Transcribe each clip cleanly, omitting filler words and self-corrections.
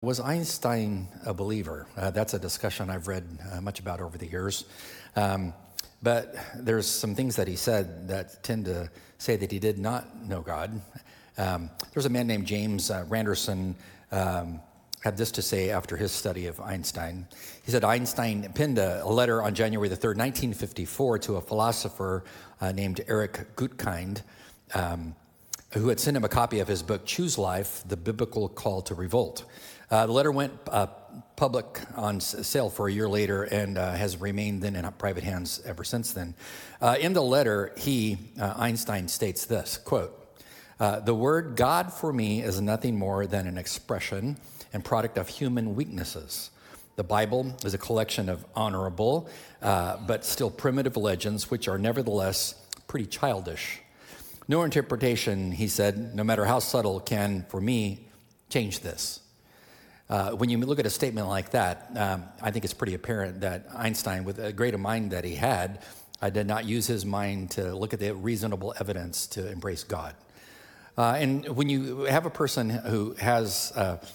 Was Einstein a believer? That's a discussion I've read much about over the years. But there's some things that he said that tend to say that he did not know God. There's a man named James Randerson had this to say after his study of Einstein. He said Einstein penned a letter on January the 3rd, 1954 to a philosopher named Eric Gutkind, who had sent him a copy of his book, Choose Life, The Biblical Call to Revolt. The letter went public on sale for a year later and has remained then in private hands ever since then. In the letter, Einstein states this, quote, "The word God for me is nothing more than an expression and product of human weaknesses. The Bible is a collection of honorable but still primitive legends, which are nevertheless pretty childish. No interpretation," he said, "no matter how subtle, can, for me, change this." When you look at a statement like that, I think it's pretty apparent that Einstein, with a great mind that he had, did not use his mind to look at the reasonable evidence to embrace God. And when you have a person who has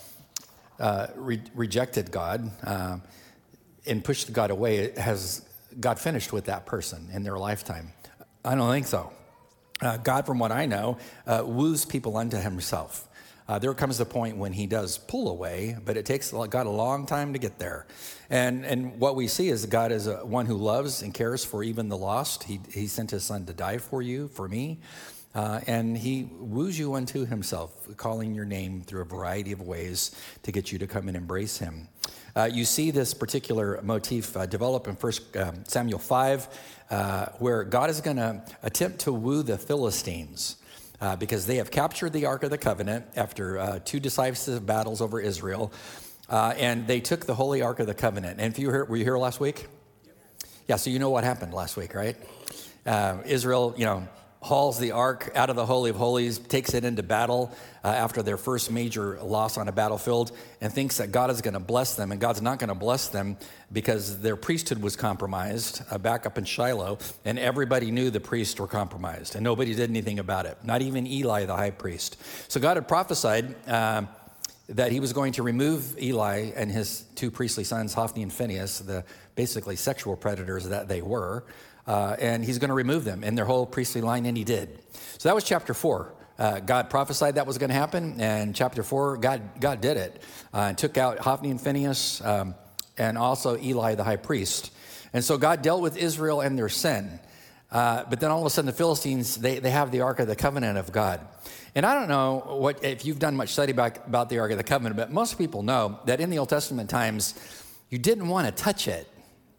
rejected God and pushed God away, has God finished with that person in their lifetime? I don't think so. God, from what I know, woos people unto himself. There comes the point when he does pull away, but it takes God a long time to get there. And what we see is God is one who loves and cares for even the lost. He sent his son to die for you, for me. And he woos you unto himself, calling your name through a variety of ways to get you to come and embrace him. You see this particular motif develop in 1 Samuel 5, where God is going to attempt to woo the Philistines. Because they have captured the Ark of the Covenant after two decisive battles over Israel, and they took the Holy Ark of the Covenant. And were you here last week? Yeah, so you know what happened last week, right? Israel, hauls the Ark out of the Holy of Holies, takes it into battle after their first major loss on a battlefield, and thinks that God is going to bless them, and God's not going to bless them because their priesthood was compromised back up in Shiloh, and everybody knew the priests were compromised, and nobody did anything about it, not even Eli, the high priest. So God had prophesied that he was going to remove Eli and his two priestly sons, Hophni and Phinehas, the basically sexual predators that they were, and he's going to remove them and their whole priestly line, and he did. So that was chapter 4. God prophesied that was going to happen, and chapter 4, God did it, and took out Hophni and Phinehas, and also Eli the high priest. And so God dealt with Israel and their sin. But then all of a sudden the Philistines, they have the Ark of the Covenant of God. And I don't know if you've done much study about the Ark of the Covenant, but most people know that in the Old Testament times, you didn't want to touch it.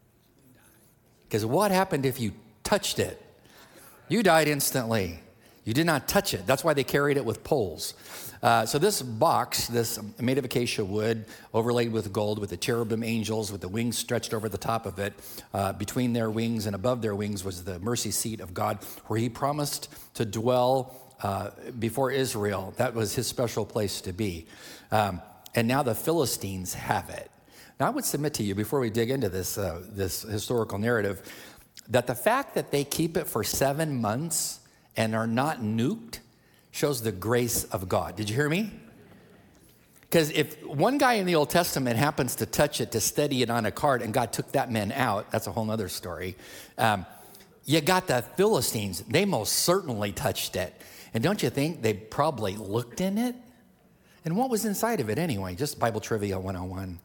Because what happened if you touched it? You died instantly. You did not touch it. That's why they carried it with poles. So this box, this made of acacia wood, overlaid with gold, with the cherubim angels, with the wings stretched over the top of it. Between their wings and above their wings was the mercy seat of God, where he promised to dwell before Israel. That was his special place to be. And now the Philistines have it. Now, I would submit to you, before we dig into this historical narrative, that the fact that they keep it for 7 months and are not nuked shows the grace of God. Did you hear me? Because if one guy in the Old Testament happens to touch it, to steady it on a cart, and God took that man out, that's a whole other story. You got the Philistines. They most certainly touched it. And don't you think they probably looked in it? And what was inside of it anyway? Just Bible Trivia 101.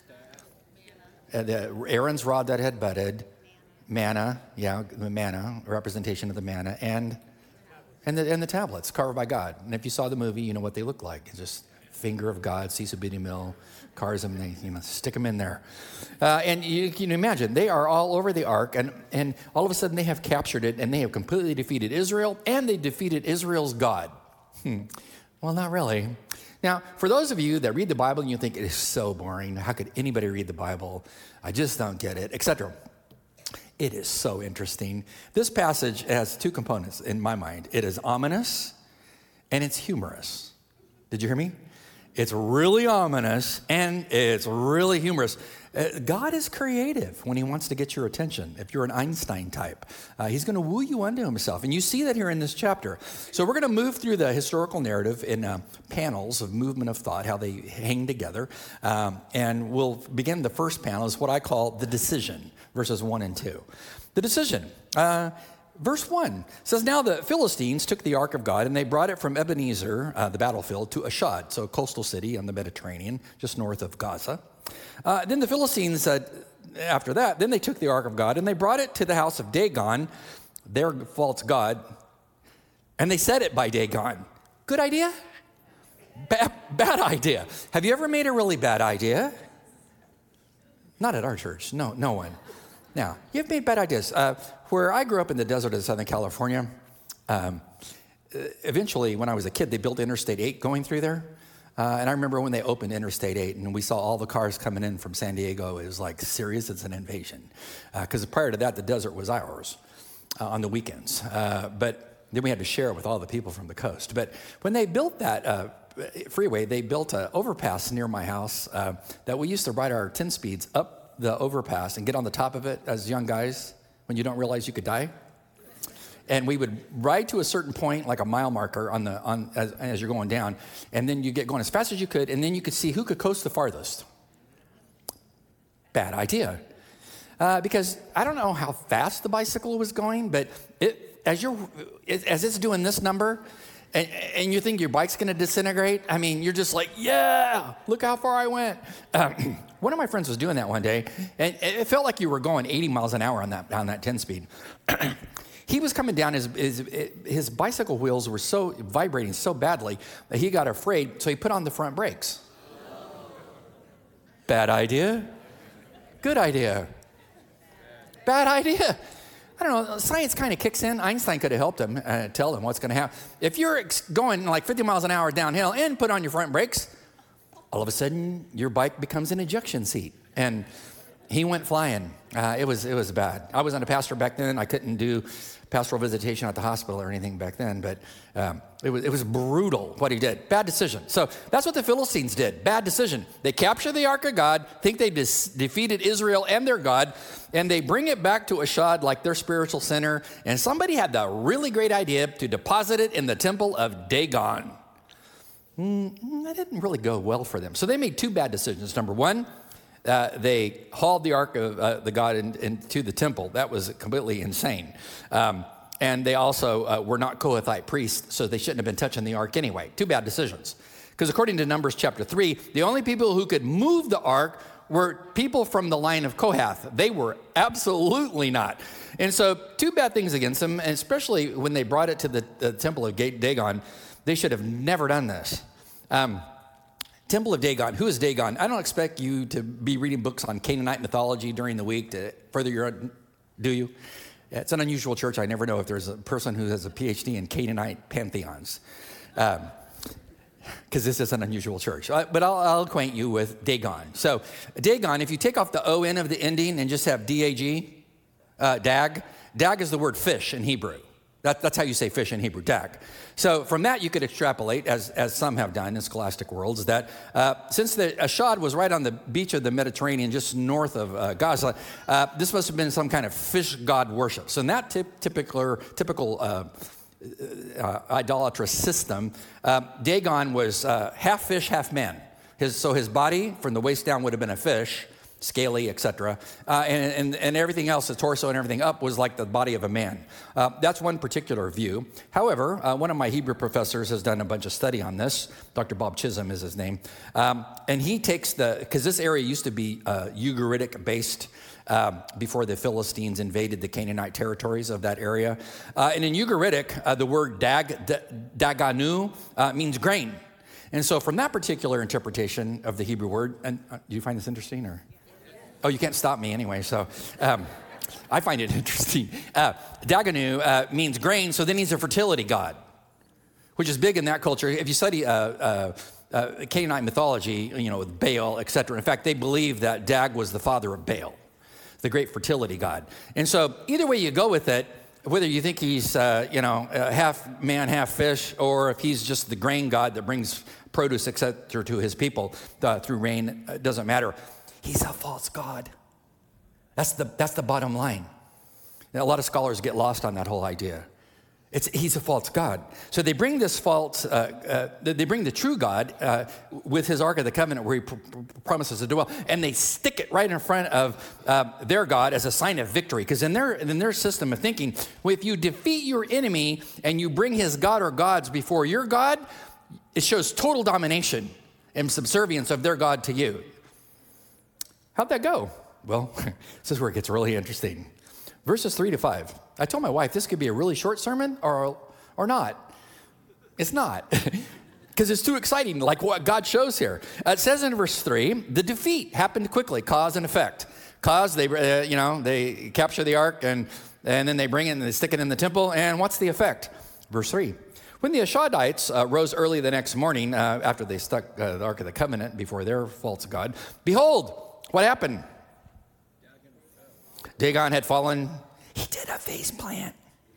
Aaron's rod that had budded, manna, the manna, representation of the manna, and the tablets carved by God. And if you saw the movie, you know what they look like. It's just finger of God, Cecil B. DeMille, carves them, they stick them in there. And you can imagine, they are all over the ark, and all of a sudden they have captured it, and they have completely defeated Israel, and they defeated Israel's God. Well, not really. Now, for those of you that read the Bible and you think it is so boring, how could anybody read the Bible? I just don't get it, etc. It is so interesting. This passage has two components in my mind. It is ominous and it's humorous. Did you hear me? It's really ominous and it's really humorous. God is creative when he wants to get your attention. If you're an Einstein type, he's going to woo you unto himself. And you see that here in this chapter. So we're going to move through the historical narrative in panels of movement of thought, how they hang together. And we'll begin the first panel is what I call the decision, verses 1 and 2. The decision. Verse 1 says, now the Philistines took the ark of God and they brought it from Ebenezer, the battlefield, to Ashdod, so a coastal city on the Mediterranean, just north of Gaza. Then the Philistines, after that, then they took the ark of God and they brought it to the house of Dagon, their false god, and they set it by Dagon. Good idea? Bad idea. Have you ever made a really bad idea? Not at our church. No one. Now, you've made bad ideas. Where I grew up in the desert of Southern California, eventually when I was a kid, they built Interstate 8 going through there. And I remember when they opened Interstate 8 and we saw all the cars coming in from San Diego, it was like, serious, it's an invasion. Because prior to that, the desert was ours on the weekends. But then we had to share it with all the people from the coast. But when they built that freeway, they built an overpass near my house that we used to ride our 10 speeds up the overpass and get on the top of it as young guys when you don't realize you could die. And we would ride to a certain point, like a mile marker as you're going down, and then you get going as fast as you could, and then you could see who could coast the farthest. Bad idea. Because I don't know how fast the bicycle was going, but as it's doing this number, and you think your bike's going to disintegrate, I mean, you're just like, yeah, look how far I went. One of my friends was doing that one day, and it felt like you were going 80 miles an hour on that 10-speed. He was coming down, his bicycle wheels were so vibrating so badly that he got afraid, so he put on the front brakes. Bad idea. Good idea. Bad idea. I don't know, science kind of kicks in. Einstein could have helped him tell him what's going to happen. If you're going like 50 miles an hour downhill and put on your front brakes, all of a sudden your bike becomes an ejection seat. And he went flying. It was bad. I wasn't a pastor back then. I couldn't do pastoral visitation at the hospital or anything back then, but it was brutal what he did. Bad decision. So that's what the Philistines did. Bad decision. They capture the ark of God, think they defeated Israel and their God, and they bring it back to Ashdod like their spiritual center, and somebody had the really great idea to deposit it in the temple of Dagon. That didn't really go well for them. So they made two bad decisions. Number one, they hauled the ark of the God into the temple. That was completely insane. And they also were not Kohathite priests, so they shouldn't have been touching the ark anyway. Two bad decisions. Because according to Numbers chapter 3, the only people who could move the ark were people from the line of Kohath. They were absolutely not. And so two bad things against them, and especially when they brought it to the temple of Dagon, they should have never done this. Temple of Dagon. Who is Dagon? I don't expect you to be reading books on Canaanite mythology during the week to further your, do you? Yeah, it's an unusual church. I never know if there's a person who has a PhD in Canaanite pantheons. Because this is an unusual church. But I'll acquaint you with Dagon. So Dagon, if you take off the O-N of the ending and just have D-A-G, dag is the word fish in Hebrew. That's how you say fish in Hebrew, dag. So from that, you could extrapolate, as some have done in scholastic worlds, that since the Ashdod was right on the beach of the Mediterranean, just north of Gaza, this must have been some kind of fish god worship. So in that typical idolatrous system, Dagon was half fish, half man. So his body, from the waist down, would have been a fish, scaly, etc. And everything else, the torso and everything up, was like the body of a man. That's one particular view. However, one of my Hebrew professors has done a bunch of study on this. Dr. Bob Chisholm is his name. And he takes because this area used to be Ugaritic based before the Philistines invaded the Canaanite territories of that area. And in Ugaritic, the word daganu means grain. And so from that particular interpretation of the Hebrew word, and do you find this interesting or? Oh, you can't stop me anyway, so I find it interesting. Daganu means grain, so then he's a fertility god, which is big in that culture. If you study Canaanite mythology, with Baal, etc. In fact, they believe that Dag was the father of Baal, the great fertility god. And so either way you go with it, whether you think he's half man, half fish, or if he's just the grain god that brings produce, etc., to his people through rain, it doesn't matter. He's a false god. That's the bottom line. Now, a lot of scholars get lost on that whole idea. He's a false god. So they bring this they bring the true God with his Ark of the Covenant where he promises to dwell, and they stick it right in front of their God as a sign of victory. Because in their system of thinking, well, if you defeat your enemy and you bring his God or gods before your God, it shows total domination and subservience of their God to you. How'd that go? Well, this is where it gets really interesting. Verses 3-5. I told my wife this could be a really short sermon or not. It's not, because it's too exciting, like what God shows here. It says in verse 3, the defeat happened quickly, cause and effect. Cause, they capture the ark and then they bring it and they stick it in the temple. And what's the effect? Verse 3. When the Ashdodites rose early the next morning after they stuck the Ark of the Covenant before their false god, behold, what happened? Dagon had fallen. He did a face plant.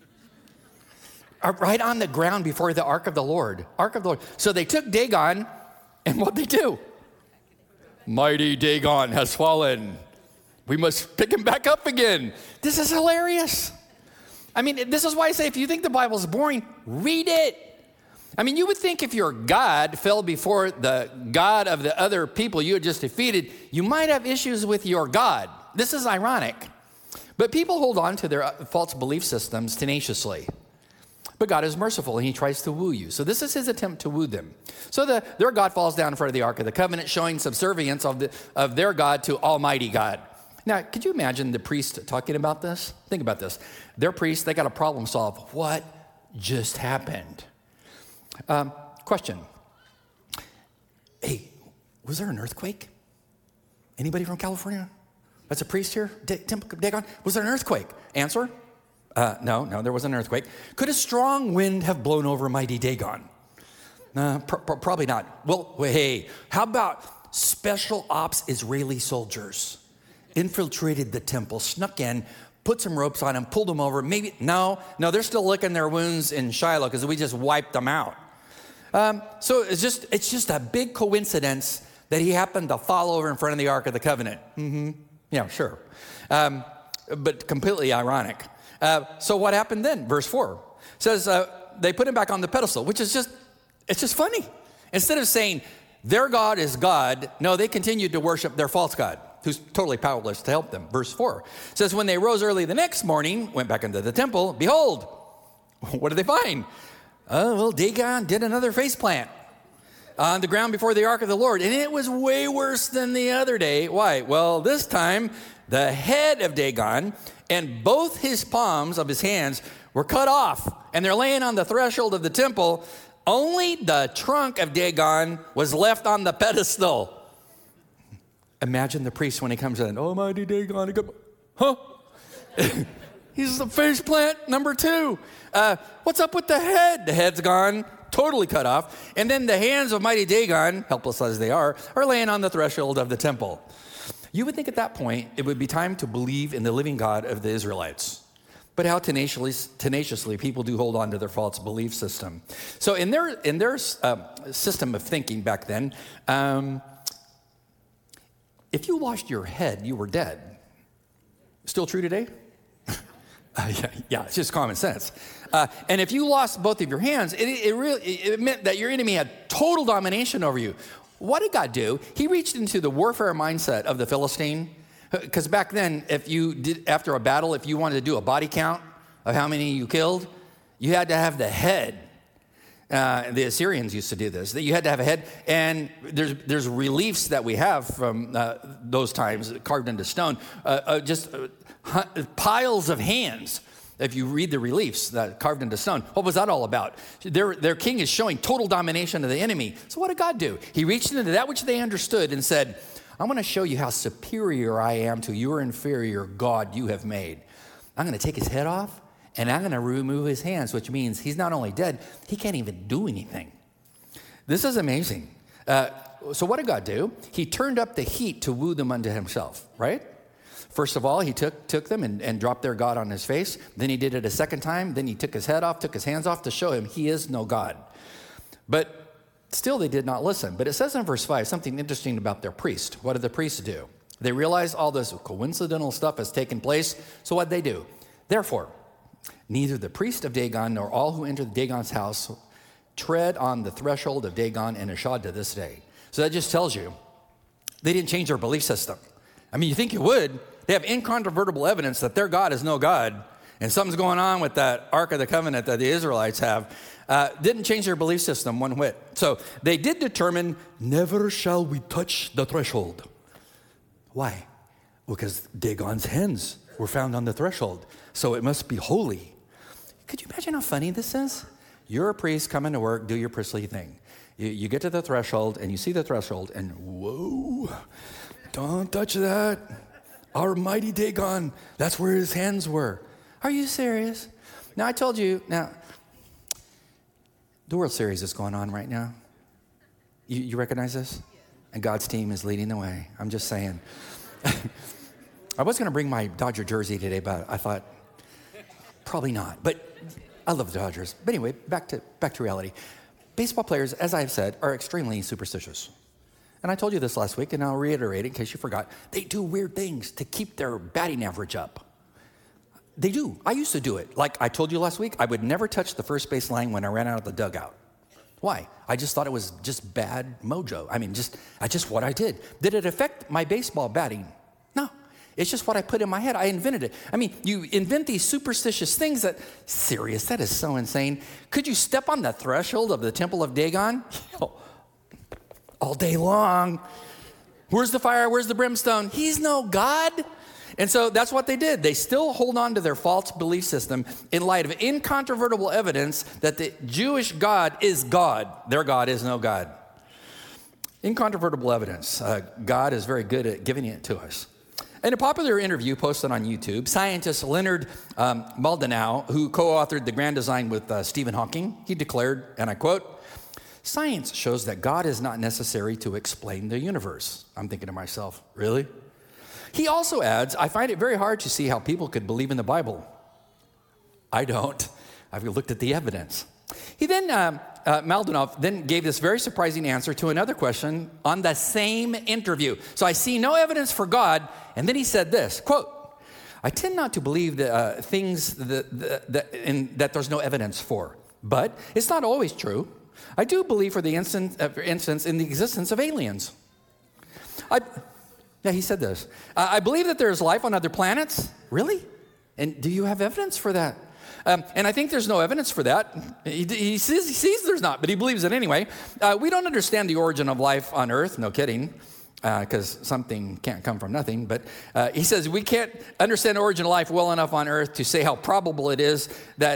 Right on the ground before the Ark of the Lord. Ark of the Lord. So they took Dagon, and what'd they do? Mighty Dagon has fallen. We must pick him back up again. This is hilarious. I mean, this is why I say if you think the Bible's boring, read it. I mean, you would think if your God fell before the God of the other people you had just defeated, you might have issues with your God. This is ironic. But people hold on to their false belief systems tenaciously. But God is merciful, and he tries to woo you. So this is his attempt to woo them. So their God falls down in front of the Ark of the Covenant, showing subservience of their God to Almighty God. Now, could you imagine the priest talking about this? Think about this. Their priest, they got to problem solve. What just happened? Question. Hey, was there an earthquake? Anybody from California? That's a priest here? Dagon? Was there an earthquake? Answer? No, there wasn't an earthquake. Could a strong wind have blown over mighty Dagon? Probably not. Well, hey, how about special ops Israeli soldiers infiltrated the temple, snuck in, put some ropes on him, pulled him over? Maybe, no, they're still licking their wounds in Shiloh because we just wiped them out. So it's just a big coincidence that he happened to fall over in front of the Ark of the Covenant. Mm-hmm. Yeah, sure. But completely ironic. So what happened then? Verse 4 says they put him back on the pedestal, which is just funny. Instead of saying their God is God, no, they continued to worship their false God, who's totally powerless to help them. Verse 4 says when they rose early the next morning, went back into the temple, behold, what did they find? Dagon did another face plant on the ground before the Ark of the Lord. And it was way worse than the other day. Why? Well, this time, the head of Dagon and both his palms of his hands were cut off. And they're laying on the threshold of the temple. Only the trunk of Dagon was left on the pedestal. Imagine the priest when he comes in. Almighty Dagon. Huh? He's the face plant number 2. What's up with the head? The head's gone. Totally cut off. And then the hands of mighty Dagon, helpless as they are laying on the threshold of the temple. You would think at that point it would be time to believe in the living God of the Israelites. But how tenaciously people do hold on to their false belief system. So in their system of thinking back then, if you lost your head, you were dead. Still true today? Yeah, it's just common sense. And if you lost both of your hands, it meant that your enemy had total domination over you. What did God do? He reached into the warfare mindset of the Philistine. Because back then, after a battle, if you wanted to do a body count of how many you killed, you had to have the head. The Assyrians used to do this. That you had to have a head. And there's reliefs that we have from those times carved into stone. Piles of hands. If you read the reliefs that carved into stone, what was that all about? Their king is showing total domination of the enemy. So what did God do? He reached into that which they understood and said, I'm going to show you how superior I am to your inferior God you have made. I'm going to take his head off, and I'm going to remove his hands, which means he's not only dead, he can't even do anything. This is amazing. So what did God do? He turned up the heat to woo them unto himself, right? First of all, he took them and dropped their God on his face. Then he did it a second time. Then he took his head off, took his hands off to show him he is no God. But still they did not listen. But it says in verse 5 something interesting about their priest. What did the priests do? They realize all this coincidental stuff has taken place, so what'd they do? Therefore, neither the priest of Dagon nor all who enter Dagon's house tread on the threshold of Dagon and Ashdod to this day. So that just tells you they didn't change their belief system. I mean, you think you would. They have incontrovertible evidence that their God is no God, and something's going on with that Ark of the Covenant that the Israelites have. Didn't change their belief system one whit. So they did determine, never shall we touch the threshold. Why? Because Dagon's hens were found on the threshold, so it must be holy. Could you imagine how funny this is? You're a priest coming to work, do your priestly thing. You get to the threshold, and you see the threshold, and whoa, don't touch that. Our mighty Dagon, that's where his hands were. Are you serious? Now, I told you, the World Series is going on right now. You recognize this? And God's team is leading the way. I'm just saying. I was going to bring my Dodger jersey today, but I thought, probably not. But I love the Dodgers. But anyway, back to reality. Baseball players, as I've said, are extremely superstitious. And I told you this last week, and I'll reiterate it in case you forgot. They do weird things to keep their batting average up. They do. I used to do it. Like I told you last week, I would never touch the first base line when I ran out of the dugout. Why? I just thought it was just bad mojo. I mean, just what I did. Did it affect my baseball batting? No. It's just what I put in my head. I invented it. I mean, you invent these superstitious things that is so insane. Could you step on the threshold of the temple of Dagon? All day long. Where's the fire? Where's the brimstone? He's no God. And so that's what they did. They still hold on to their false belief system in light of incontrovertible evidence that the Jewish God is God. Their God is no God. Incontrovertible evidence. God is very good at giving it to us. In a popular interview posted on YouTube, scientist Leonard Mlodinow, who co-authored the grand design with Stephen Hawking, he declared, and I quote, "Science shows that God is not necessary to explain the universe." I'm thinking to myself, really? He also adds, "I find it very hard to see how people could believe in the Bible." I don't. I've looked at the evidence. He then, Mlodinow then gave this very surprising answer to another question on the same interview. So I see no evidence for God, and then he said this, quote, "I tend not to believe things that there's no evidence for, but it's not always true. I do believe, for instance, in the existence of aliens. Yeah, he said this. I believe that there's life on other planets." Really? And do you have evidence for that? And I think there's no evidence for that. He sees there's not, but he believes it anyway. We don't understand the origin of life on Earth. No kidding. Because something can't come from nothing. But he says we can't understand the origin of life well enough on Earth to say how probable it is that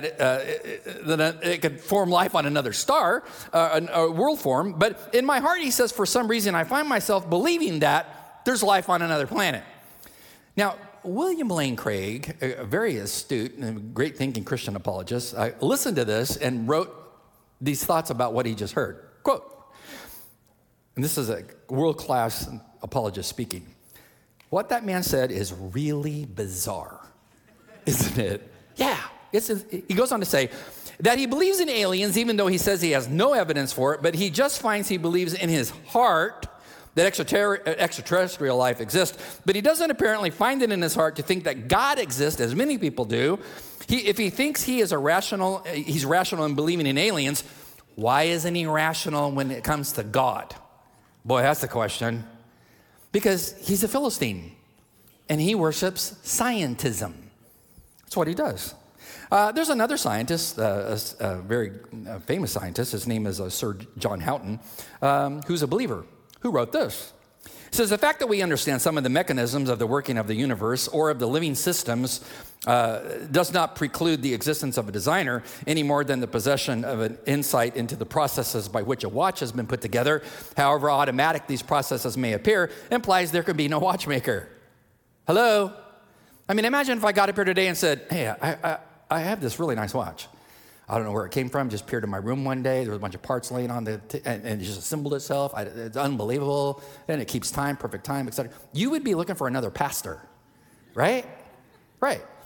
it could form life on another star, a world form. But in my heart, he says, for some reason, I find myself believing that there's life on another planet. Now, William Lane Craig, a very astute and great thinking Christian apologist, listened to this and wrote these thoughts about what he just heard. Quote, and this is a world-class apologist speaking. "What that man said is really bizarre, isn't it?" Yeah. He goes on to say that he believes in aliens, even though he says he has no evidence for it, but he just finds he believes in his heart that extraterrestrial life exists, but he doesn't apparently find it in his heart to think that God exists, as many people do. If he thinks he's rational in believing in aliens, why isn't he rational when it comes to God? Boy, that's the question. Because he's a Philistine, and he worships scientism. That's what he does. There's another scientist, a very famous scientist. His name is Sir John Houghton, who's a believer, who wrote this. It says, "The fact that we understand some of the mechanisms of the working of the universe or of the living systems does not preclude the existence of a designer any more than the possession of an insight into the processes by which a watch has been put together, however automatic these processes may appear, implies there could be no watchmaker." Hello? I mean, imagine if I got up here today and said, "Hey, I have this really nice watch. I don't know where it came from. Just appeared in my room one day. There was a bunch of parts laying on and it just assembled itself. It's unbelievable. And it keeps time, perfect time, etc." You would be looking for another pastor, right? Right.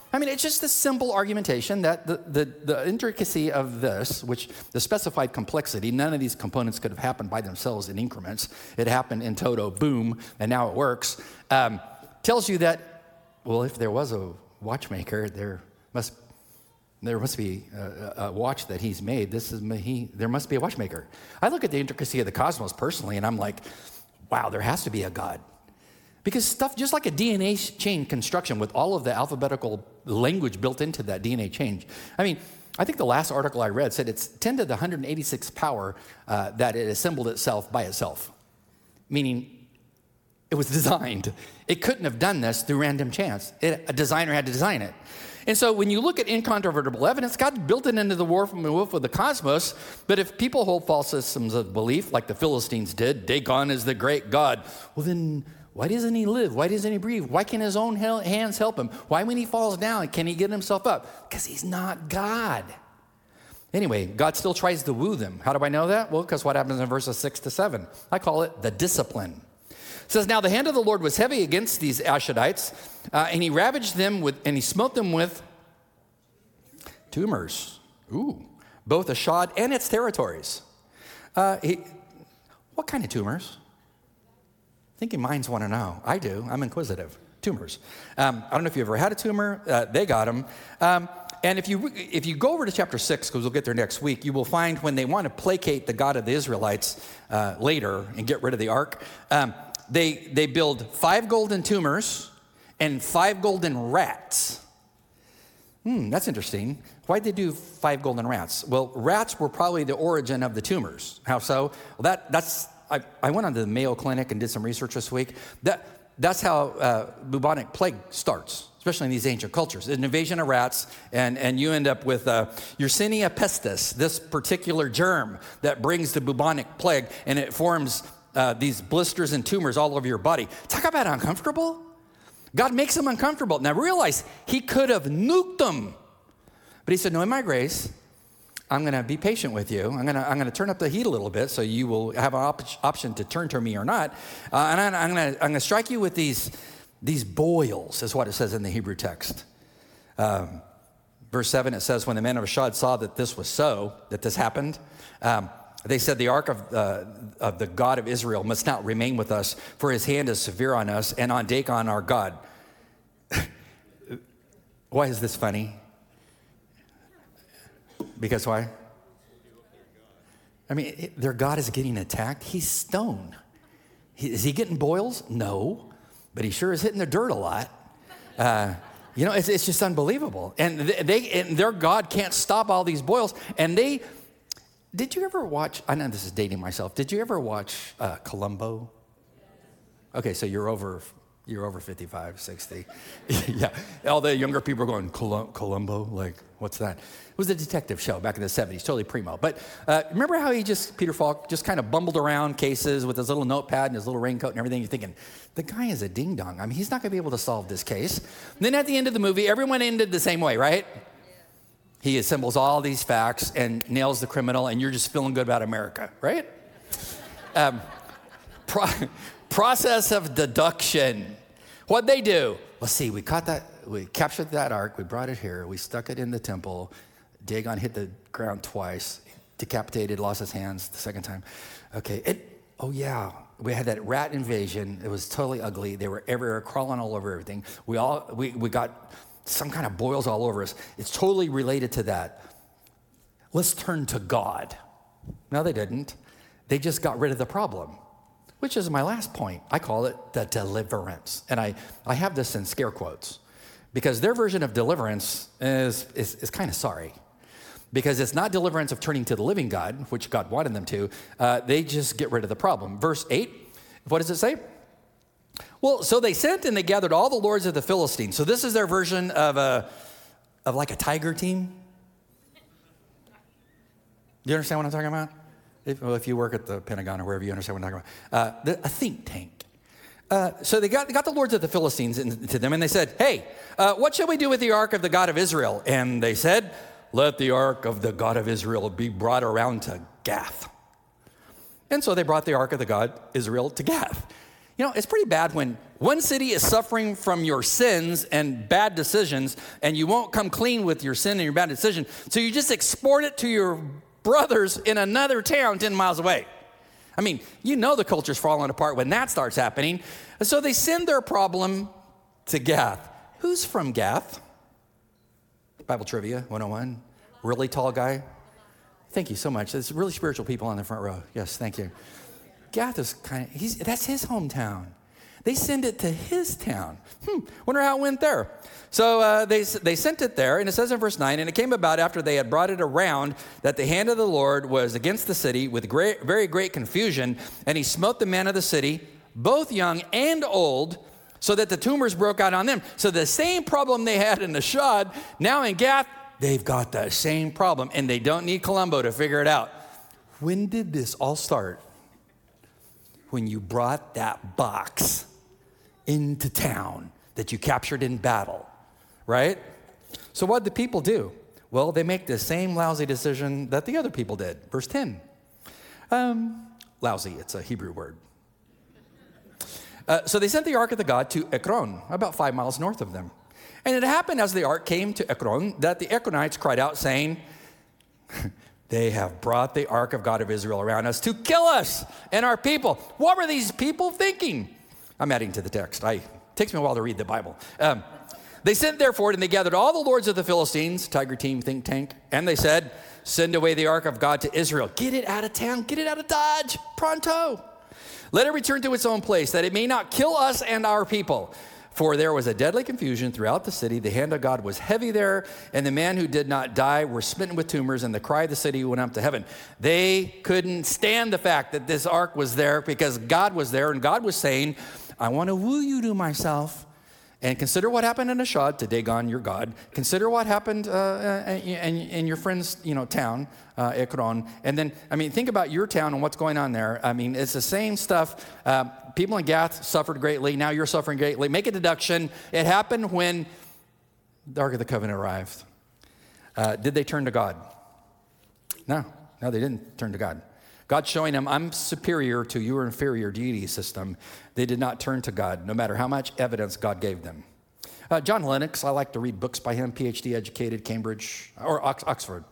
I mean, it's just a simple argumentation that the intricacy of this, which the specified complexity, none of these components could have happened by themselves in increments. It happened in toto, boom, and now it works. Tells you that, well, if there was a watchmaker, there must be a watch that he's made. There must be a watchmaker. I look at the intricacy of the cosmos personally, and I'm like, wow, there has to be a God. Because stuff, just like a DNA chain construction with all of the alphabetical language built into that DNA chain. I mean, I think the last article I read said it's 10 to the 186th power that it assembled itself by itself. Meaning, it was designed. It couldn't have done this through random chance. A designer had to design it. And so when you look at incontrovertible evidence, God built it into the woof of the cosmos. But if people hold false systems of belief, like the Philistines did, Dagon is the great God, well then, why doesn't he live? Why doesn't he breathe? Why can his own hands help him? Why when he falls down, can he get himself up? Because he's not God. Anyway, God still tries to woo them. How do I know that? Well, because what happens in verses 6 to 7? I call it the discipline. It says, now the hand of the Lord was heavy against these Ashdodites, and he ravaged them and he smote them with tumors. Both Ashdod and its territories. What kind of tumors? I think your minds want to know. I do. I'm inquisitive. Tumors. I don't know if you ever had a tumor. They got them. And if you go over to chapter 6, because we'll get there next week, you will find when they want to placate the God of the Israelites later and get rid of the ark, they build 5 golden tumors and 5 golden rats. That's interesting. Why'd they do 5 golden rats? Well, rats were probably the origin of the tumors. How so? Well, I went on to the Mayo Clinic and did some research this week. That's how bubonic plague starts, especially in these ancient cultures. An invasion of rats, and you end up with Yersinia pestis, this particular germ that brings the bubonic plague, and it forms these blisters and tumors all over your body. Talk about uncomfortable. God makes them uncomfortable. Now realize he could have nuked them, but he said, no, in my grace, I'm going to be patient with you. I'm going to turn up the heat a little bit so you will have an option to turn to me or not. And I'm going to strike you with these boils, is what it says in the Hebrew text. Verse 7, it says, when the men of Ashdod saw that this was so, that this happened, they said, the ark of the God of Israel must not remain with us, for his hand is severe on us and on Dagon our God. Why is this funny? Because why? I mean, their God is getting attacked. He's stone. Is he getting boils? No, but he sure is hitting the dirt a lot. It's just unbelievable. And their God can't stop all these boils. And did you ever watch, I know this is dating myself, did you ever watch Columbo? Okay, so you're over 55, 60. Yeah, all the younger people are going, Columbo, like, what's that? It was a detective show back in the 70s, totally primo. But remember how Peter Falk just kind of bumbled around cases with his little notepad and his little raincoat and everything? You're thinking, the guy is a ding-dong. I mean, he's not going to be able to solve this case. And then at the end of the movie, everyone ended the same way, right? He assembles all these facts and nails the criminal, and you're just feeling good about America, right? Process of deduction. What'd they do? Let's see, we captured that ark, we brought it here, we stuck it in the temple. Dagon hit the ground twice, decapitated, lost his hands the second time. Okay, we had that rat invasion. It was totally ugly. They were everywhere, crawling all over everything. We got some kind of boils all over us. It's totally related to that. Let's turn to God. No, they didn't. They just got rid of the problem, which is my last point. I call it the deliverance. And I have this in scare quotes because their version of deliverance is kind of sorry, because it's not deliverance of turning to the living God, which God wanted them to. They just get rid of the problem. Verse 8, what does it say? Well, so they sent and they gathered all the lords of the Philistines. So this is their version of like a tiger team. Do you understand what I'm talking about? If you work at the Pentagon or wherever, you understand what I'm talking about. A think tank. So they got the lords of the Philistines to them, and they said, hey, what shall we do with the ark of the God of Israel? And they said, let the ark of the God of Israel be brought around to Gath. And so they brought the ark of the God Israel to Gath. You know, it's pretty bad when One city is suffering from your sins and bad decisions, and you won't come clean with your sin and your bad decision. So you just export it to your brothers in another town 10 miles away. I mean, you know the culture's falling apart when that starts happening. So they send their problem to Gath. Who's from Gath? Bible Trivia 101. Really tall guy? Thank you so much. There's really spiritual people on the front row. Yes, thank you. Gath is that's his hometown. They send it to his town. Wonder how it went there. So they sent it there, and it says in verse 9, and it came about after they had brought it around that the hand of the Lord was against the city with very great confusion, and he smote the men of the city, both young and old, so that the tumors broke out on them. So the same problem they had in Ashdod, now in Gath, they've got the same problem, and they don't need Columbo to figure it out. When did this all start? When you brought that box into town that you captured in battle, right? So what did the people do? Well, they make the same lousy decision that the other people did. Verse 10. Lousy, it's a Hebrew word. So they sent the ark of the God to Ekron, about 5 miles north of them. And it happened as the ark came to Ekron that the Ekronites cried out saying, they have brought the ark of God of Israel around us to kill us and our people. What were these people thinking? I'm adding to the text. It takes me a while to read the Bible. They sent therefore, and they gathered all the lords of the Philistines, Tiger Team, think tank, and they said, send away the ark of God to Israel. Get it out of town. Get it out of Dodge. Pronto. Let it return to its own place, that it may not kill us and our people. For there was a deadly confusion throughout the city. The hand of God was heavy there, and the men who did not die were smitten with tumors, and the cry of the city went up to heaven. They couldn't stand the fact that this ark was there because God was there, and God was saying, I want to woo you to myself. And consider what happened in Ashdod, to Dagon, your God. Consider what happened in your friend's town, Ekron. And then, think about your town and what's going on there. It's the same stuff. People in Gath suffered greatly. Now you're suffering greatly. Make a deduction. It happened when the Ark of the Covenant arrived. Did they turn to God? No, they didn't turn to God. God's showing them, I'm superior to your inferior deity system. They did not turn to God, no matter how much evidence God gave them. John Lennox, I like to read books by him, PhD educated, Cambridge, or Oxford.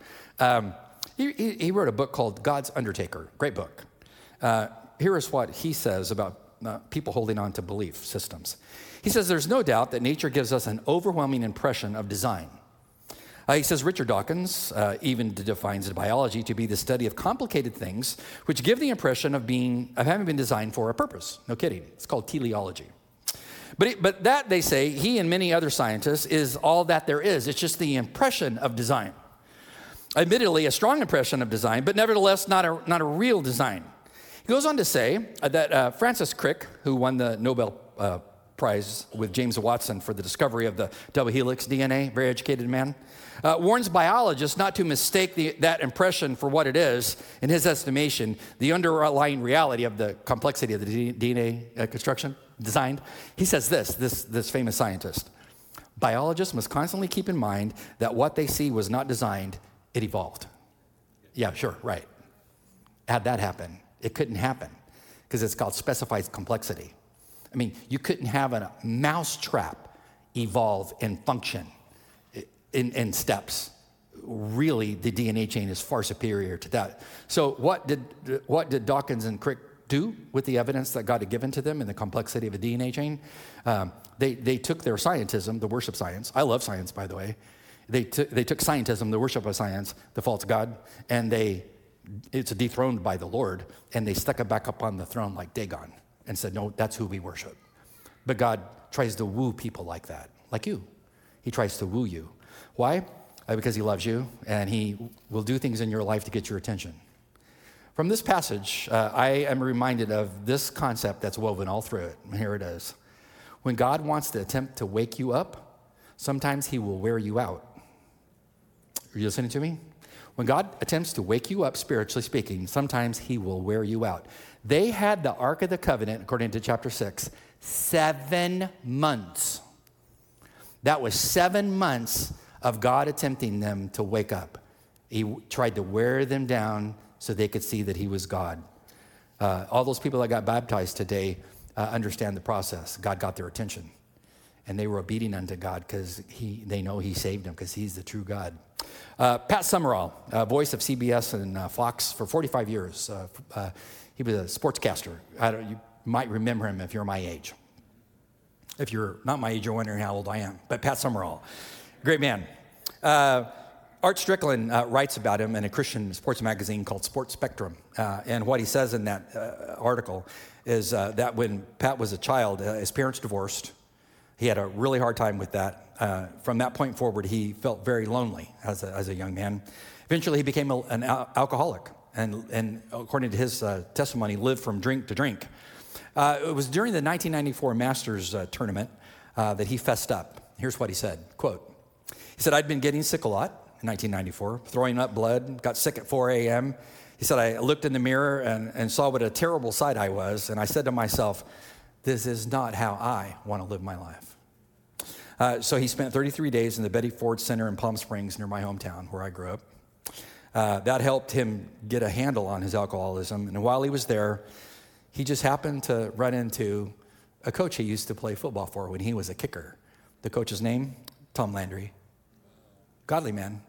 He wrote a book called God's Undertaker, great book. Here is what he says about people holding on to belief systems. He says, there's no doubt that nature gives us an overwhelming impression of design. He says Richard Dawkins even defines biology to be the study of complicated things which give the impression of having been designed for a purpose. No kidding. It's called teleology. But that, they say, he and many other scientists, is all that there is. It's just the impression of design. Admittedly, a strong impression of design, but nevertheless not a real design. He goes on to say that Francis Crick, who won the Nobel Prize with James Watson for the discovery of the double helix DNA, very educated man, warns biologists not to mistake that impression for what it is, in his estimation, the underlying reality of the complexity of the DNA construction, designed. He says this famous scientist, biologists must constantly keep in mind that what they see was not designed, it evolved. Yeah, sure, right. How'd that happen? It couldn't happen because it's called specified complexity. You couldn't have a mouse trap evolve and function in steps. Really, the DNA chain is far superior to that. So what did Dawkins and Crick do with the evidence that God had given to them in the complexity of a DNA chain? They took their scientism, the worship science. I love science, by the way. They took scientism, the worship of science, the false God, and it's dethroned by the Lord, and they stuck it back up on the throne like Dagon and said, no, that's who we worship. But God tries to woo people like that, like you. He tries to woo you. Why? Because he loves you, and he will do things in your life to get your attention. From this passage, I am reminded of this concept that's woven all through it. And here it is. When God wants to attempt to wake you up, sometimes he will wear you out. Are you listening to me? When God attempts to wake you up, spiritually speaking, sometimes he will wear you out. They had the Ark of the Covenant, according to chapter 6, 7 months. That was 7 months of God attempting them to wake up. He tried to wear them down so they could see that he was God. All those people that got baptized today, understand the process. God got their attention. And they were obedient unto God because they know he saved them because he's the true God. Pat Summerall, voice of CBS and Fox for 45 years. He was a sportscaster. You might remember him if you're my age. If you're not my age, you're wondering how old I am. But Pat Summerall, great man. Art Strickland writes about him in a Christian sports magazine called Sports Spectrum. And what he says in that article is that when Pat was a child, his parents divorced. He had a really hard time with that. From that point forward, he felt very lonely as a young man. Eventually, he became an alcoholic, and according to his testimony, lived from drink to drink. It was during the 1994 Masters tournament that he fessed up. Here's what he said, quote, he said, I'd been getting sick a lot in 1994, throwing up blood, got sick at 4 a.m. He said, I looked in the mirror and saw what a terrible sight I was, and I said to myself, this is not how I want to live my life. So he spent 33 days in the Betty Ford Center in Palm Springs near my hometown where I grew up. That helped him get a handle on his alcoholism. And while he was there, he just happened to run into a coach he used to play football for when he was a kicker. The coach's name, Tom Landry. Godly man.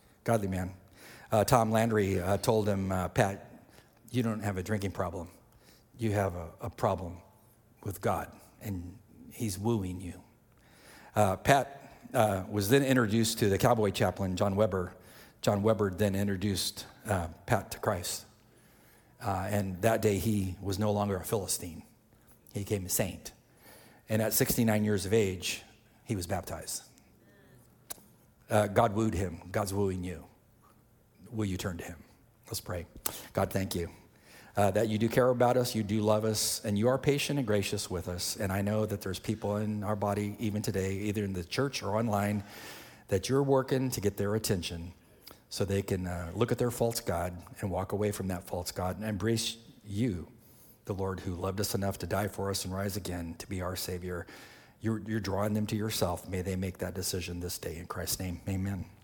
Tom Landry told him, Pat, you don't have a drinking problem. You have a problem with God, and he's wooing you. Pat was then introduced to the cowboy chaplain, John Weber. John Weber then introduced Pat to Christ. And that day, he was no longer a Philistine. He became a saint. And at 69 years of age, he was baptized. God wooed him. God's wooing you. Will you turn to him? Let's pray. God, thank you that you do care about us, you do love us, and you are patient and gracious with us. And I know that there's people in our body, even today, either in the church or online, that you're working to get their attention so they can look at their false God and walk away from that false God and embrace you, the Lord who loved us enough to die for us and rise again to be our Savior. You're drawing them to yourself. May they make that decision this day. In Christ's name, amen.